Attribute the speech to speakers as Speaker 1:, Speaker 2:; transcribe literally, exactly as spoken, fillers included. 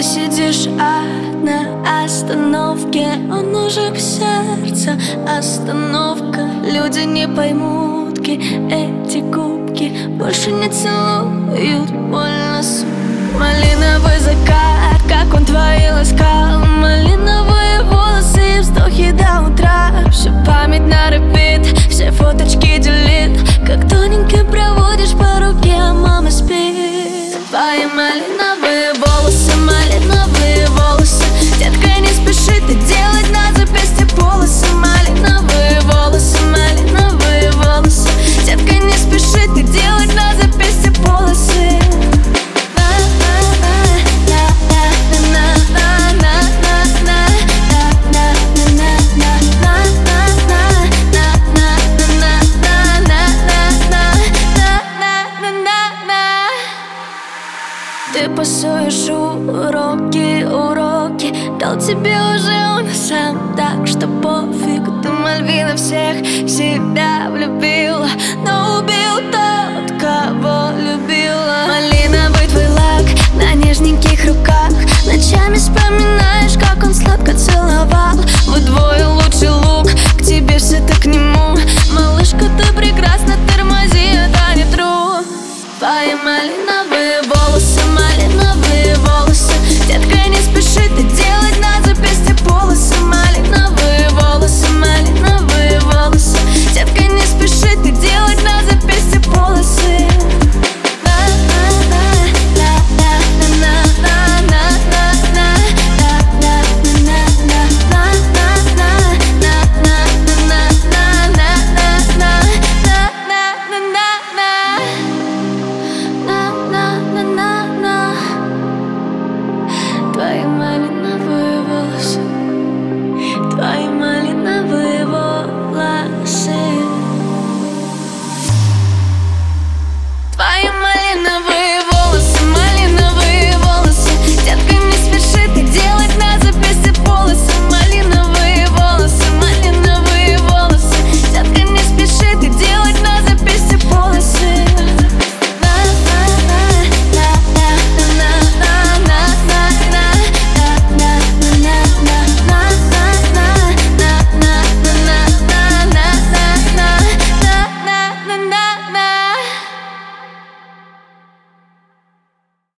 Speaker 1: сидишь на остановке, у ножек сердца остановка. Люди не поймут, эти губки больше не целуют, больно, сука. Малиновый закат, как он твои ласкал. Малиновые волосы и вздохи до утра. Всю память на репит, все фоточки делит. Как тоненько проводишь по руке, а мама спит. Твои малиновые волосы, малиновые волосы. Детка, не спеши ты делать на запястье полосы. Малиновые волосы, малиновые волосы. Детка, не спеши ты делать на запястье полосы. Ты пасуешь уроки, уроки. Дал тебе уже он сам, так что пофиг. Ты Мальвина всех, всех